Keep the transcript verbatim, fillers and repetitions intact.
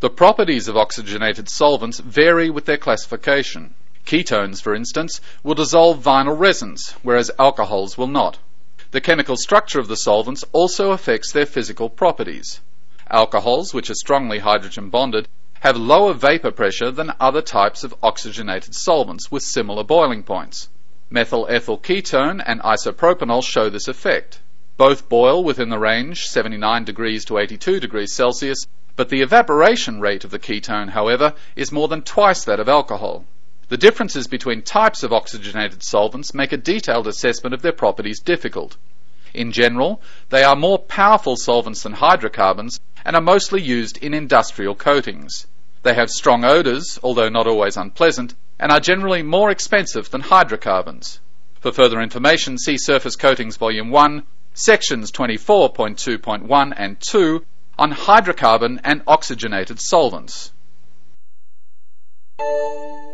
The properties of oxygenated solvents vary with their classification. Ketones, for instance, will dissolve vinyl resins, whereas alcohols will not. The chemical structure of the solvents also affects their physical properties. Alcohols, which are strongly hydrogen bonded, have lower vapor pressure than other types of oxygenated solvents with similar boiling points. Methyl ethyl ketone and isopropanol show this effect. Both boil within the range seventy-nine degrees to eighty-two degrees Celsius, but the evaporation rate of the ketone, however, is more than twice that of alcohol. The differences between types of oxygenated solvents make a detailed assessment of their properties difficult. In general, they are more powerful solvents than hydrocarbons and are mostly used in industrial coatings. They have strong odors, although not always unpleasant, and are generally more expensive than hydrocarbons. For further information, see Surface Coatings Volume one, Sections twenty-four point two point one and two on hydrocarbon and oxygenated solvents.